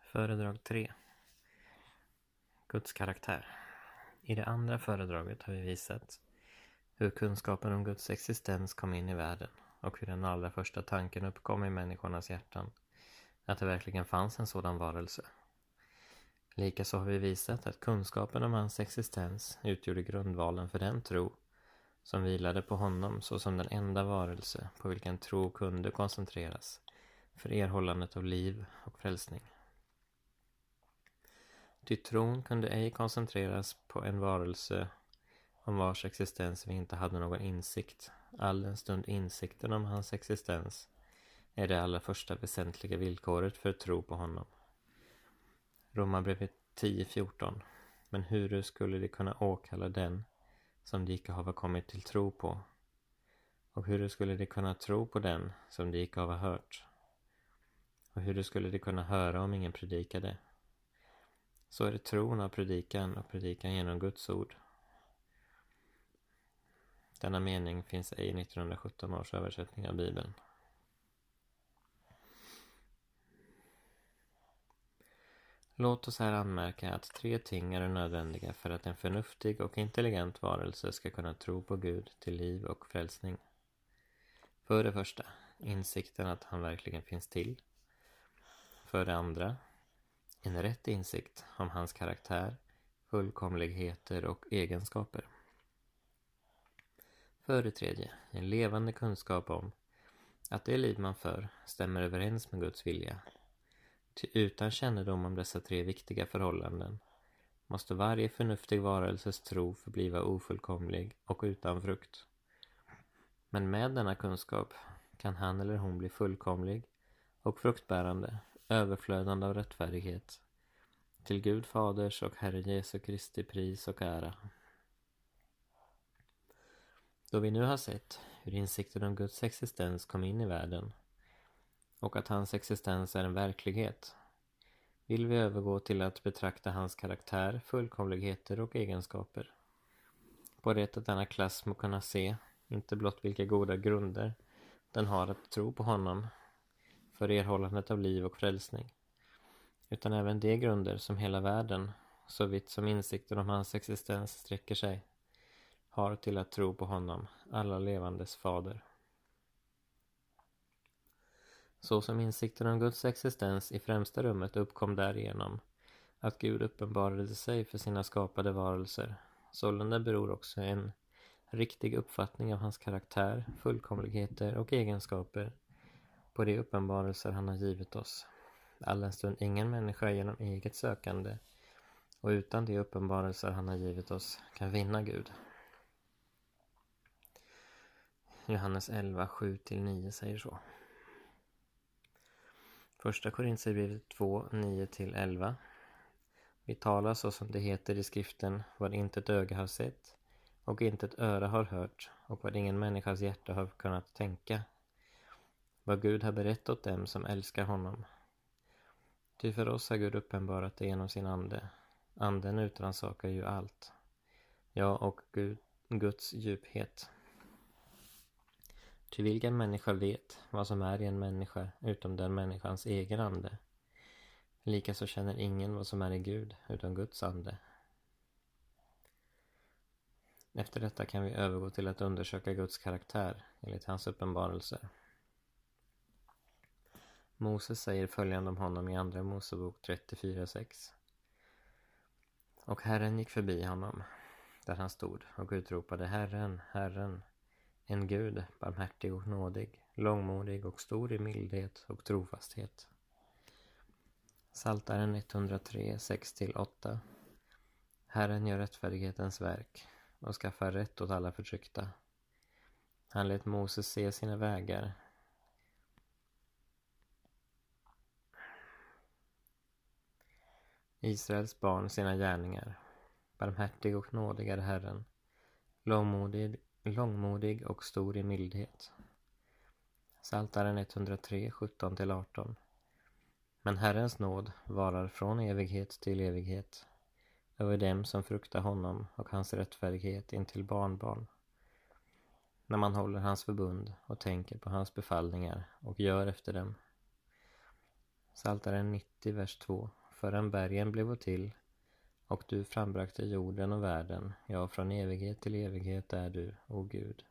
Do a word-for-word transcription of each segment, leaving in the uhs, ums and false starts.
Föredrag tre. Guds karaktär. I det andra föredraget har vi visat hur kunskapen om Guds existens kom in i världen och hur den allra första tanken uppkom i människornas hjärtan, att det verkligen fanns en sådan varelse. Likaså har vi visat att kunskapen om hans existens utgjorde grundvalen för den tro som vilade på honom såsom den enda varelse på vilken tro kunde koncentreras för erhållandet av liv och frälsning. Ty tron kunde ej koncentreras på en varelse om vars existens vi inte hade någon insikt, all den stund insikten om hans existens är det allra första väsentliga villkoret för tro på honom. Romarbrevet tio fjorton. Men hur skulle de kunna åkalla den som de icke hava kommit till tro på? Och hur skulle de kunna tro på den som de icke hava hört? Och hur skulle de kunna höra om ingen predikade? Så är det tron av predikan och predikan genom Guds ord. Denna mening finns ej i nittonhundrasjutton års översättning av Bibeln. Låt oss här anmärka att tre ting är nödvändiga för att en förnuftig och intelligent varelse ska kunna tro på Gud till liv och frälsning. För det första, insikten att han verkligen finns till. För det andra, en rätt insikt om hans karaktär, fullkomligheter och egenskaper. För det tredje, en levande kunskap om att det liv man för stämmer överens med Guds vilja. Ty utan kännedom om dessa tre viktiga förhållanden måste varje förnuftig varelses tro förbliva ofullkomlig och utan frukt. Men med denna kunskap kan han eller hon bli fullkomlig och fruktbärande, överflödande av rättfärdighet, till Gud Faders och Herre Jesu Kristi pris och ära. Då vi nu har sett hur insikten om Guds existens kom in i världen och att hans existens är en verklighet, vill vi övergå till att betrakta hans karaktär, fullkomligheter och egenskaper. På det att denna klass må kunna se inte blott vilka goda grunder den har att tro på honom för erhållandet av liv och frälsning, utan även de grunder som hela världen, så vitt som insikten om hans existens sträcker sig, har till att tro på honom, alla levandes fader. Så som insikten om Guds existens i främsta rummet uppkom därigenom att Gud uppenbarade sig för sina skapade varelser, sålunda beror också en riktig uppfattning av hans karaktär, fullkomligheter och egenskaper på de uppenbarelser han har givit oss. Alldenstund ingen människa genom eget sökande och utan de uppenbarelser han har givit oss kan vinna Gud. Johannes elva, sju till nio säger så. Första Korinthierbrevet två, nio till elva. Vi talar så som det heter i skriften, vad inte ett öga har sett och inte ett öra har hört och vad ingen människas hjärta har kunnat tänka. Vad Gud har berättat åt dem som älskar honom. Ty för oss har Gud uppenbarat det genom sin ande. Anden utransakar ju allt. Ja, och Gud, Guds djuphet. Ty vilken människa vet vad som är i en människa utom den människans egen ande? Likaså känner ingen vad som är i Gud utan Guds ande. Efter detta kan vi övergå till att undersöka Guds karaktär enligt hans uppenbarelser. Moses säger följande om honom i andra Mosebok trettiofyra sex. Och Herren gick förbi honom, där han stod, och utropade: Herren, Herren, en Gud, barmhärtig och nådig, långmodig och stor i mildhet och trofasthet. Psaltaren etthundratre, sex till åtta. Herren gör rättfärdighetens verk och skaffar rätt åt alla förtryckta. Han lät Moses se sina vägar. Israels barn sina gärningar. Barmhärtig och nådig är Herren, långmodig, långmodig och stor i mildhet. Psaltaren etthundratre, sjutton till arton. Men Herrens nåd varar från evighet till evighet över dem som fruktar honom och hans rättfärdighet intill barnbarn, när man håller hans förbund och tänker på hans befallningar och gör efter dem. Psaltaren nittio, vers två. förrän bergen blev till och du frambrakte jorden och världen, ja, från evighet till evighet är du, o Gud.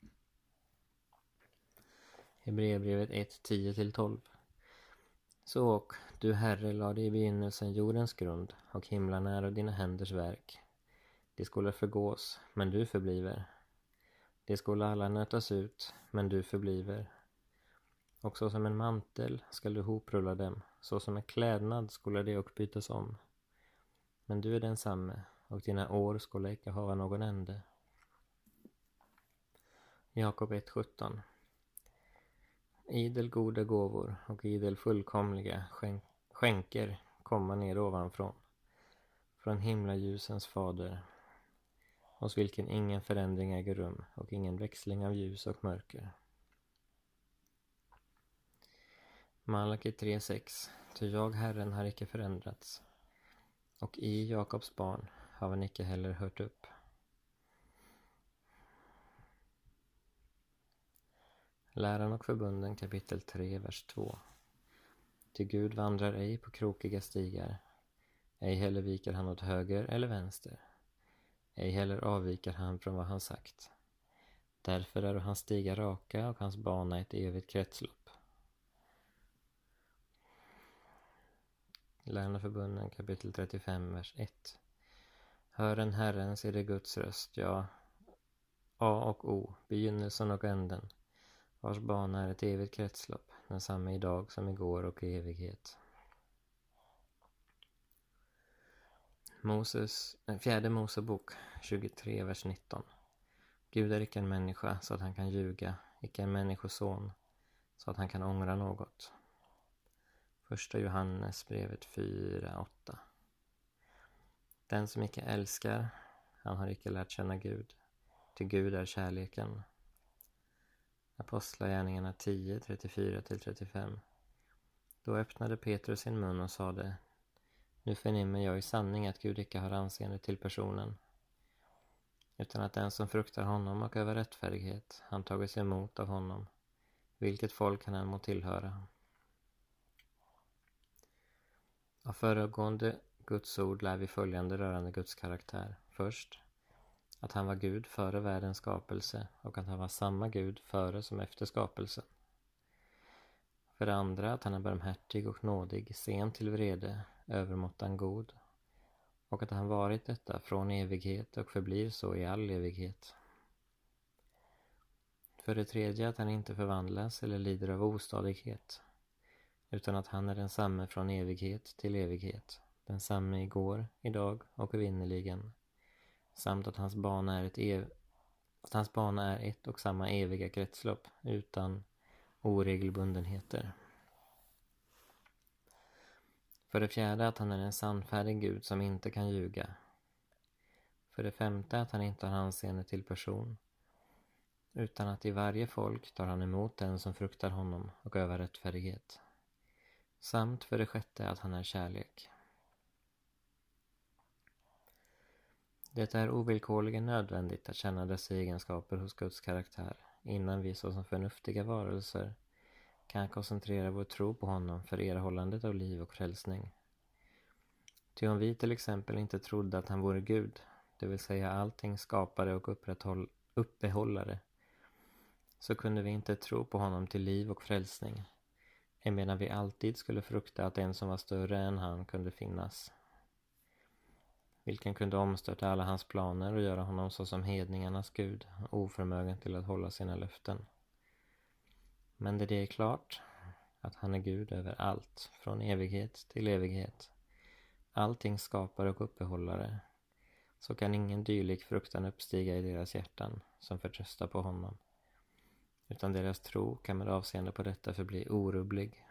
Hebreerbrevet ett, tio till tolv. Så och du, Herre, lade i begynnelsen jordens grund, och himlarna är dina händers verk. De skulle förgås, men du förbliver. De skulle alla nötas ut, men du förbliver. Och så som en mantel skall du hoprulla dem, så som en klädnad skulle de och bytas om. Men du är densamme, och dina år skulle icke hava någon ände. Jakob ett, sjutton. Idel goda gåvor och idel fullkomliga skänk- skänker komma ner ovanfrån, från himlaljusens fader, hos vilken ingen förändring äger rum och ingen växling av ljus och mörker. Malaki tre, sex. Ty jag, Herren, har icke förändrats, och i Jakobs barn har han icke heller hört upp. Läran och förbunden kapitel tre, vers två. Ty Gud vandrar ej på krokiga stigar, ej heller viker han åt höger eller vänster, ej heller avviker han från vad han sagt. Därför är hans stigar raka och hans bana ett evigt kretslopp. Läran och förbunden kapitel trettiofem, vers ett. Hör en Herrens är det Guds röst, ja, A och O, begynnelsen och änden, vars bana är ett evigt kretslopp, densamma idag som igår och i evighet. Moses, fjärde Mosebok tjugotre, vers nitton. Gud är icke en människa så att han kan ljuga, icke en människoson så att han kan ångra något. Första Johannes brevet fyra, åtta. Den som icke älskar, han har icke lärt känna Gud, till Gud är kärleken. Apostlagärningarna tio, trettiofyra till trettiofem. Då öppnade Petrus sin mun och sade: Nu förnimmer jag i sanning att Gud icke har anseende till personen, utan att den som fruktar honom och över rättfärdighet, han tagits emot av honom, vilket folk han än må tillhöra. Av föregående Guds ord lär vi följande rörande Guds karaktär. Först, att han var Gud före världens skapelse och att han var samma Gud före som efter skapelsen. För det andra, att han är barmhärtig och nådig, sen till vrede, övermåttan god, och att han varit detta från evighet och förblir så i all evighet. För det tredje, att han inte förvandlas eller lider av ostadighet, utan att han är densamme från evighet till evighet, densamme igår, idag och evinnerligen, samt att hans bana är ett, ev- att hans bana är ett och samma eviga kretslopp, utan oregelbundenheter. För det fjärde, att han är en sannfärdig Gud som inte kan ljuga. För det femte, att han inte har anseende till person, utan att i varje folk tar han emot den som fruktar honom och övar rättfärdighet. Samt för det sjätte, att han är kärlek. Det är ovillkorligen nödvändigt att känna dessa egenskaper hos Guds karaktär, innan vi såsom förnuftiga varelser kan koncentrera vår tro på honom för erhållandet av liv och frälsning. Ty om vi till exempel inte trodde att han vore Gud, det vill säga allting skapare och upprätthåll, uppehållare, så kunde vi inte tro på honom till liv och frälsning, emedan vi alltid skulle frukta att en som var större än han kunde finnas, vilken kunde omstörta alla hans planer och göra honom så som hedningarnas Gud, oförmögen till att hålla sina löften. Men det är klart att han är Gud över allt, från evighet till evighet, allting skapare och uppehållare, så kan ingen dylik fruktan uppstiga i deras hjärtan som förtröstar på honom, utan deras tro kan med avseende på detta förbli orubblig.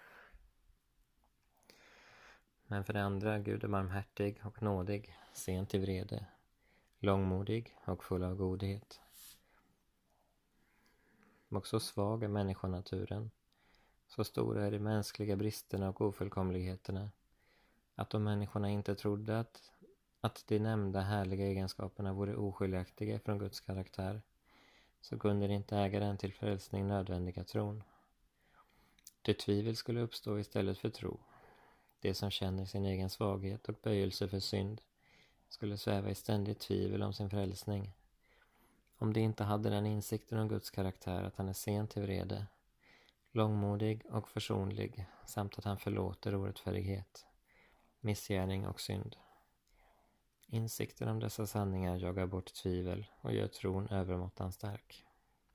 Men för det andra, Gud är barmhärtig och nådig, sen till vrede, långmodig och full av godhet. Och så svag är människonaturen, så stora är de mänskliga bristerna och ofullkomligheterna, att om människorna inte trodde att, att de nämnda härliga egenskaperna vore oskiljaktiga från Guds karaktär, så kunde de inte äga den till frälsning nödvändiga tron. Det tvivel skulle uppstå istället för tro. det som känner sin egen svaghet och böjelse för synd, skulle sväva i ständigt tvivel om sin frälsning, om de inte hade den insikten om Guds karaktär att han är sen till vrede, långmodig och försonlig, samt att han förlåter orättfärdighet, missgärning och synd. Insikten om dessa sanningar jagar bort tvivel och gör tron övermåttan stark.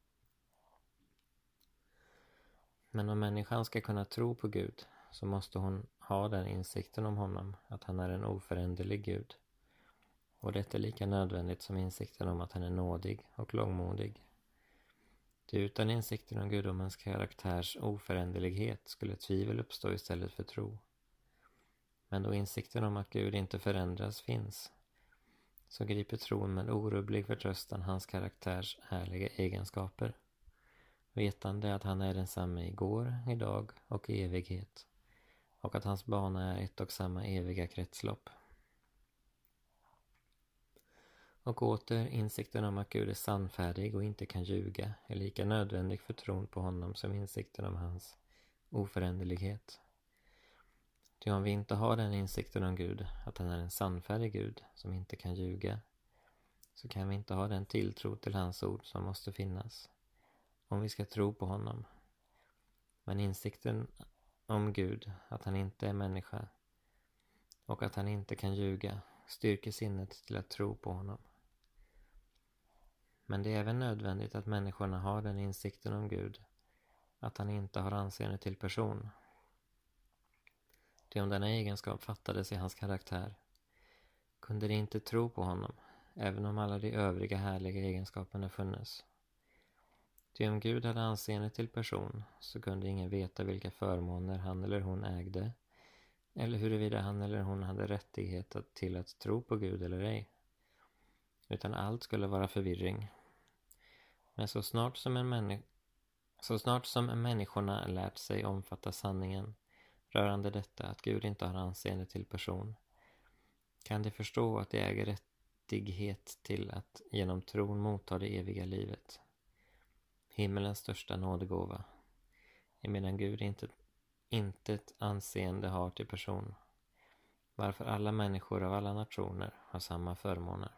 Men om människan ska kunna tro på Gud, så måste hon ha den insikten om honom att han är en oföränderlig Gud. Och det är lika nödvändigt som insikten om att han är nådig och långmodig. Ty utan insikten om gudomens karaktärs oföränderlighet skulle tvivel uppstå istället för tro. Men då insikten om att Gud inte förändras finns, så griper tron med orubblig förtröstan hans karaktärs härliga egenskaper, vetande att han är densamme igår, idag och i evighet, och att hans bana är ett och samma eviga kretslopp. Och åter, insikten om att Gud är sannfärdig och inte kan ljuga är lika nödvändig för tron på honom som insikten om hans oföränderlighet. Ty om vi inte har den insikten om Gud, att han är en sannfärdig Gud som inte kan ljuga, så kan vi inte ha den tilltro till hans ord som måste finnas, om vi ska tro på honom. Men insikten om Gud, att han inte är människa och att han inte kan ljuga, styrker sinnet till att tro på honom. Men det är även nödvändigt att människorna har den insikten om Gud, att han inte har anseende till person. Ty om denna egenskap fattades i hans karaktär, kunde de inte tro på honom, även om alla de övriga härliga egenskaperna funnes. Ty om Gud hade anseende till person, så kunde ingen veta vilka förmåner han eller hon ägde, eller huruvida han eller hon hade rättighet till att tro på Gud eller ej. Utan allt skulle vara förvirring. Men så snart som en människa Så snart som människorna lärt sig omfatta sanningen rörande detta att Gud inte har anseende till person, kan de förstå att de äger rättighet till att genom tron motta det eviga livet, himmelens största nådegåva, emedan Gud inte, inte ett anseende har till person, varför alla människor av alla nationer har samma förmåner.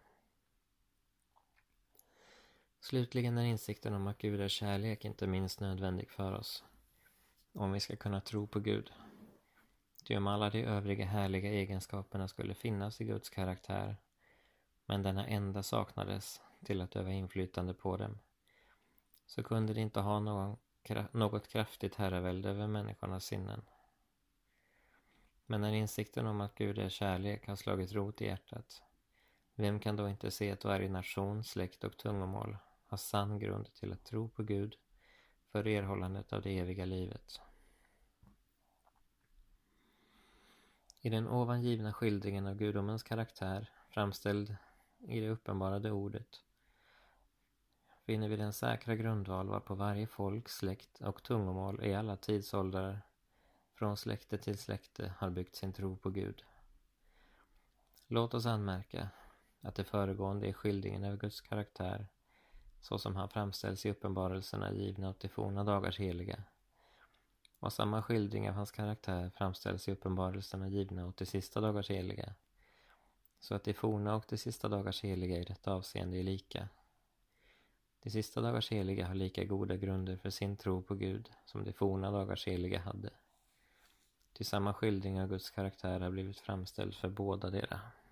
Slutligen är insikten om att Gud är kärlek inte minst nödvändig för oss, om vi ska kunna tro på Gud. Ty om alla de övriga härliga egenskaperna skulle finnas i Guds karaktär, men denna enda saknades till att öva inflytande på dem, så kunde de inte ha någon, något kraftigt herravälde över människornas sinnen. Men när insikten om att Gud är kärlek har slagit rot i hjärtat, vem kan då inte se att varje nation, släkt och tungomål har sann grund till att tro på Gud för erhållandet av det eviga livet? I den ovan givna skildringen av gudomens karaktär, framställd i det uppenbarade ordet, finner vi den säkra grundval varpå varje folk, släkt och tungomål i alla tidsåldrar, från släkte till släkte, har byggt sin tro på Gud. Låt oss anmärka att det föregående är skildringen av Guds karaktär, så som han framställs i uppenbarelserna givna åt de forna dagars heliga, och samma skildring av hans karaktär framställs i uppenbarelserna givna åt de sista dagars heliga, så att de forna och de sista dagars heliga i detta avseende är lika. De sista dagars heliga har lika goda grunder för sin tro på Gud som de forna dagars heliga hade. Till samma skildring av Guds karaktär har blivit framställd för båda dera.